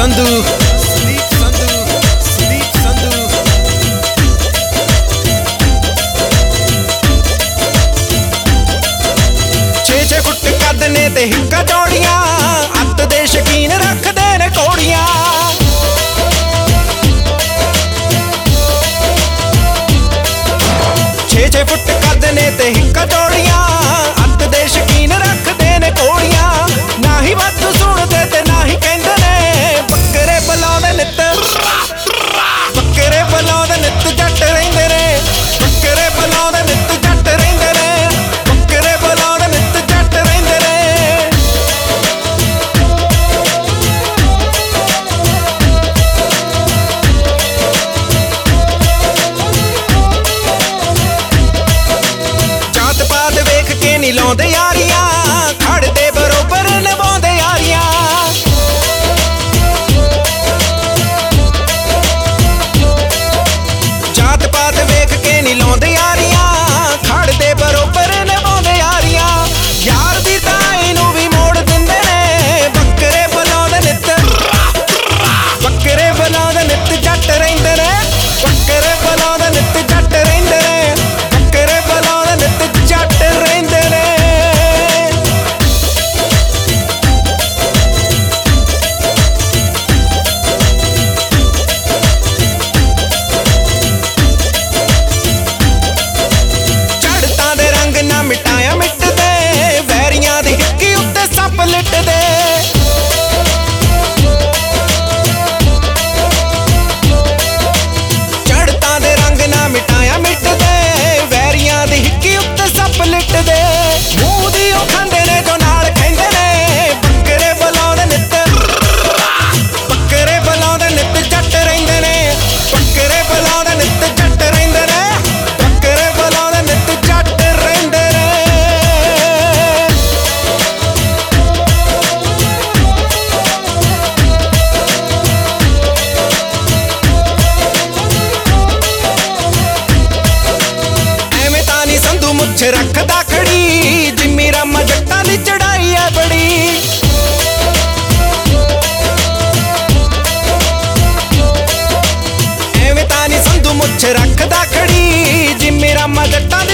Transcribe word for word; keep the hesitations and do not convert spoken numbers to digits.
ਸੰਧੂ ਸੰਦੀਪ ਸੰਧੂ ਸੰਦੀਪ ਸੰਧੂ ਛੇ ਛੇ ਫੁੱਟ ਕੱਦ ਨੇ ਤੇ ਹਿੱਕਾਂ ਚੌੜੀਆਂ ਅੱਤ ਦੇ ਸ਼ਕੀਨ ਰੱਖਦੇ ਨੇ ਕੋੜੀਆਂ ਛੇ ਛੇ ਫੁੱਟ ਕੱਦ ਨੇ ਤੇ ਹਿੱਕਾਂ ਚੌੜੀਆਂ ਅੱਤ ਦੇ ਸ਼ਕੀਨ ਰੱਖਦੇ ਨੇ ਕੋੜੀਆਂ ਨਾ ਹੀ ਵਾਧੂ ਸੁਣਦੇ ਤੇ ਨਾ ਹੀ ਕਹਿੰਦੇ ਨੇ ਬੱਕਰੇ ਬੁਲਾਉਂਦੇ ਨਿੱਤ ਬੱਕਰੇ ਬੁਲਾਉਂਦੇ ਨਿੱਤ ਜੱਟ ਰਹਿੰਦੇ ਨੇ ਬੱਕਰੇ ਬੁਲਾਉਂਦੇ ਨਿੱਤ ਜੱਟ ਰਹਿੰਦੇ ਨੇ ਬੱਕਰੇ ਬੁਲਾਉਂਦੇ ਨਿੱਤ ਜੱਟ ਰਹਿੰਦੇ ਨੇ ਜਾਤ ਪਾਤ ਵੇਖ ਕੇ ਨੀ ਲਾਉਂਦੇ ਯਾਰੀਆਂ ਖੜਦੇ ਬਰੋਬਰ ਨਿਭਾਉਂਦੇ ਯਾਰੀਆਂ ਜਾਤ ਪਾਤ ਵੇਖ ਕੇ ਨੀ ਲਾਉਂਦੇ ਯਾਰੀਆਂ ਖੜਦੇ ਬਰੋਬਰ ਨਿਭਾਉਂਦੇ ਯਾਰੀਆਂ ਯਾਰ ਦੀ ਤਾਂ ਇਹਨੂੰ ਵੀ ਮੋੜ ਦਿੰਦੇ ਨੇ ਬੱਕਰੇ ਬੁਲਾਉਂਦੇ ਨਿੱਤ ਬੱਕਰੇ ਬੁਲਾਉਂਦੇ ਨਿੱਤ ਜੱਟ ਰਹਿੰਦੇ ਨੇ ਬੱਕਰੇ ਬੁਲਾਉਂਦੇ ਨਿੱਤ ਜੱਟ ਰਹਿੰਦੇ ਨੇ ਬੱਕਰੇ ਬੁਲਾਉਂਦੇ ਨਿੱਤ ਜੱਟ ਰਹਿੰਦੇ ਨੇ ਚੜ੍ਹਤਾਂ ਦੇ ਰੰਗ ਨਾ ਮਿਟਾਇਆ ਮਿਟਦੇ ਵੈਰੀਆਂ ਦੀ ਹਿੱਕੀ ਉੱਤੇ ਸੱਪ ਲਿਟਦੇ ਚੜ੍ਹਤਾਂ ਦੇ ਰੰਗ ਨਾ ਮਿਟਾਇਆ ਮਿਟਦੇ ਵੈਰੀਆਂ ਦੀ ਹਿੱਕੀ ਉੱਤੇ ਸੱਪ ਲਿਟਦੇ ਮੂੰਹ ਦੀ ਉਹ ਖਾਂਦੇ ਨੇ ਜੋ ਨਾਲ ਖੈਂਦੇ ਨੇ ਬੱਕਰੇ ਬੁਲਾਉਂਦੇ ਨਿੱਤ ਬੱਕਰੇ ਬੁਲਾਉਂਦੇ ਨਿੱਤ ਜੱਟ ਰਹਿੰਦੇ ਨੇ ਬੱਕਰੇ ਬੁਲਾਉਂਦੇ ਨਿੱਤ ਜੱਟ ਰਹਿੰਦੇ ਨੇ ਬੱਕਰੇ ਬੁਲਾਉਂਦੇ ਨਿੱਤ ਜੱਟ ਰਹਿੰਦੇ ਨੇ ਐਵੇਂ ਤਾਂ ਨੀ ਸੰਧੂ ਮੁੱਛ ਰੱਖਦਾ ਖੜੀ ਜਿੰਮੀ ਰਾਮਾ ਜੱਟਾਂ ਦੀ ਚੜਾਈ ਐ ਬੜੀ ਐਵੇਂ ਤਾਂ ਨੀ ਸੰਧੂ ਮੁੱਛ ਰੱਖਦਾ ਖੜੀ ਜਿੰਮੀ ਰਾਮਾ ਜੱਟਾਂ